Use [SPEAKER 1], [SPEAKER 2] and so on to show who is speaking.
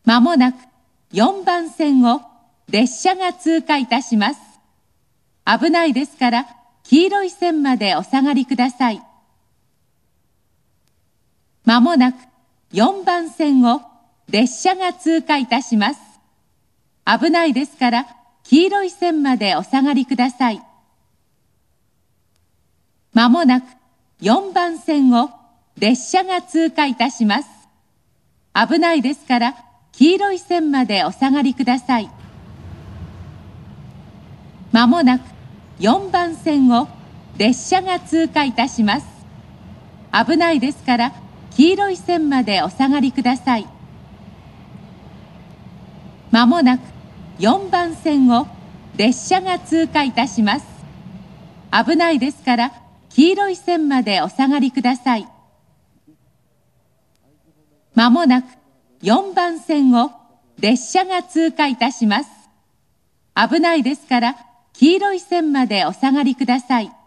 [SPEAKER 1] まもなく4番線を列車が通過いたします。危ないですから黄色い線までお下がりください。まもなく4番線を列車が通過いたします。危ないですから黄色い線までお下がりください。まもなく4番線を列車が通過いたします。危ないですから黄色い線までお下がりください。まもなく4番線を列車が通過いたします。危ないですから黄色い線までお下がりください。まもなく4番線を列車が通過いたします。危ないですから黄色い線までお下がりください。まもなく4番線を列車が通過いたします。危ないですから黄色い線までお下がりください。